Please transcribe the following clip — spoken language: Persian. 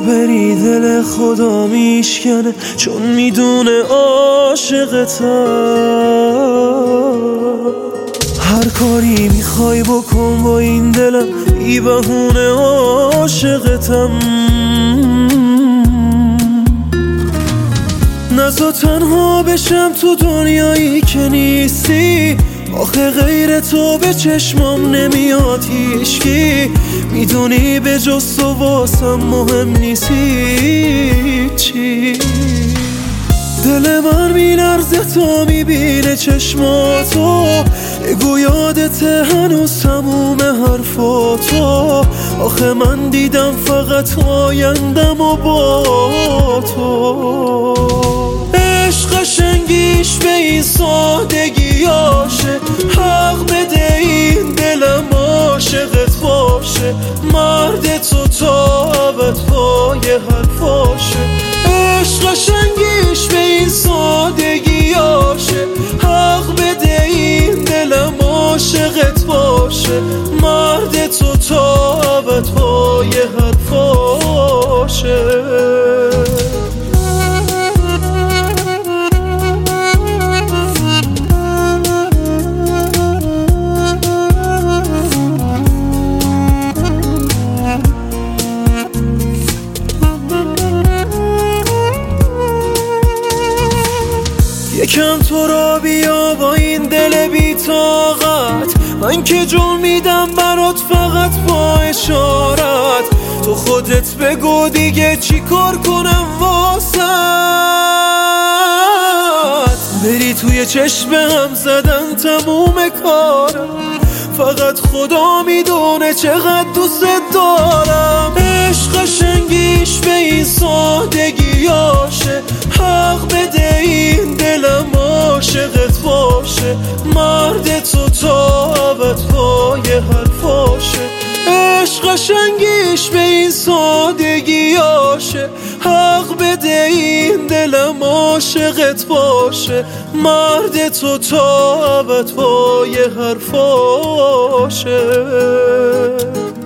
بری دل خدا میشکنه، چون میدونه عاشقتم. هر کاری میخوای بکن با این دلم، بی بهونه عاشقتم. نزا تنها بشم تو دنیایی که نیستی، آخه غیر تو به چشمام نمیاد هیچکی. میدونی به جز تو واسم مهم نیستی چی. دل من میلرزه تا میبینه چشماتو، بگو یادته هنوز تموم حرفاتو. آخه من دیدم فقط آیندم و با تو. عشق قشنگیش به این سادگیاشه، حق بده این دلم عاشقت باشه. مرد تو تا ابد پای حرفاشه. عشق قشنگیش به این سادگیاشه، حق بده این دلم عاشقت باشه. مرد تو تا ابد پای حرفاشه. یکم تو را بیا با این دل بی طاقت، من که جون میدم برات فقط با اشارت. تو خودت بگو دیگه چی کار کنم واسط. بری توی چشم هم زدن تموم کارم، فقط خدا میدونه چقدر دوست دارم. عشق قشنگیش به این سادگیاشه، حق بده این دلم عاشقت باشه. مرد تو تا ابد پای حرفاشه. عشق قشنگیش به این سادگیاشه، حق بده این دلم عاشقت باشه. مرد تو تا ابد پای حرفاشه.